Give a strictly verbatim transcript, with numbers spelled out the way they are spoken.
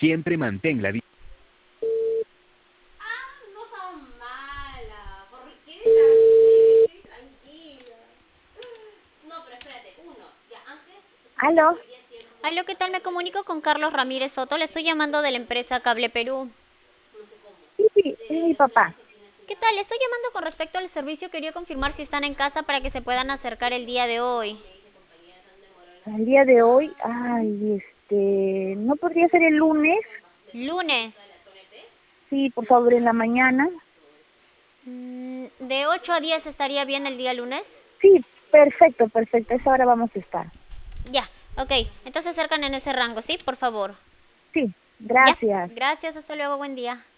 Siempre mantén la di- Ah, no son mala. ¿Por qué eres así? Tranquila. No, pero espérate. Uno. Ya, antes, ¿Aló? supuestamente hoy día sí hemos... Aló, ¿qué tal? Me comunico con Carlos Ramírez Soto. Le estoy llamando de la empresa Cable Perú. No sé cómo. Sí, sí, es mi papá. ¿Qué tal? Le estoy llamando con respecto al servicio. Quería confirmar si están en casa para que se puedan acercar el día de hoy. Al día de hoy, ay, este, ¿no podría ser el lunes? Lunes. Sí, por favor, en la mañana. Mm, ¿De ocho a diez estaría bien el día lunes? Sí, perfecto, perfecto, a esa hora vamos a estar. Ya, ok. Entonces acercan en ese rango, ¿sí? Por favor. Sí, Ya. gracias. Gracias, hasta luego, buen día.